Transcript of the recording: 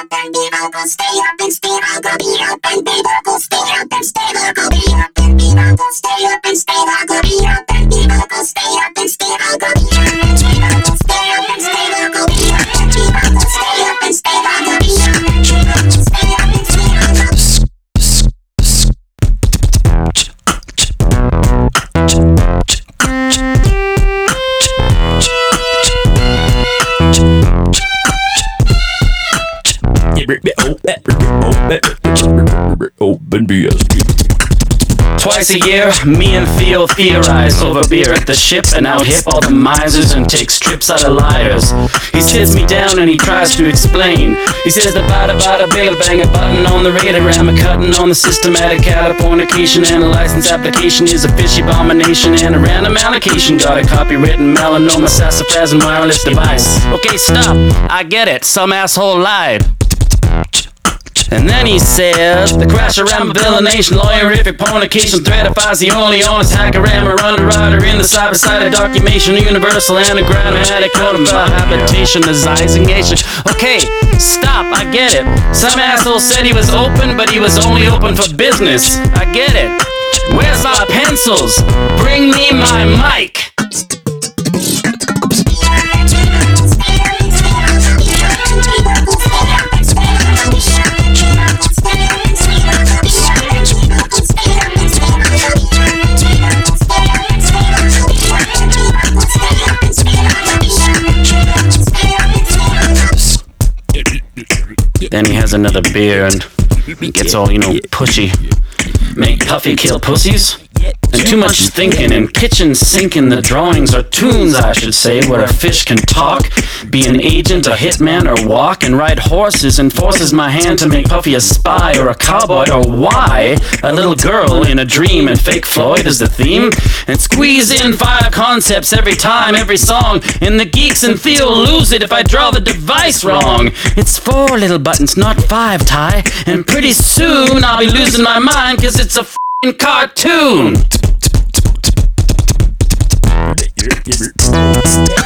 up and be vocal, stay up and stay vocal, be up and be vocal, stay up and stay vocal, be up and be vocal, stay up and stay vocal, be up and be vocal, stay up and stay vocal, be up and be vocal, stay up and stay vocal, be up and be vocal, stay up and stay vocal, be up and be vocal, stay up and stay vocal. Open BSB. Twice a year, me and Theo theorize over beer at the ship and out-hip all the misers and take strips out of liars. He sits me down and he tries to explain. He says the bada bill bang a button on the radiogram, a cutting on the systematic californication, and a license application is a fishy abomination, and a random allocation got a copywritten melanoma sassafras and wireless device. Okay, stop, I get it, some asshole lied. And then he said, the crash around villaination, lawyerific pornication, threatifies the only honest hackerama, underwriter in the cyber-sided documentation, universal anagrammatic codified habitation-ization. Okay, stop, I get it. Some asshole said he was open, but he was only open for business. I get it. Where's my pencils? Bring me my mic. Then he has another beer and he gets all, pushy. Make Puffy kill pussies? And too much thinking and kitchen sinking. The drawings are tunes, I should say, where a fish can talk, be an agent, a hitman, or walk and ride horses, and forces my hand to make Puffy a spy or a cowboy, or why a little girl in a dream and fake Floyd is the theme, and squeeze in 5 concepts every time, every song, and the geeks and Theo lose it if I draw the device wrong. It's 4 little buttons, not 5, Ty, and pretty soon I'll be losing my mind, cause it's a f***ing cartoon.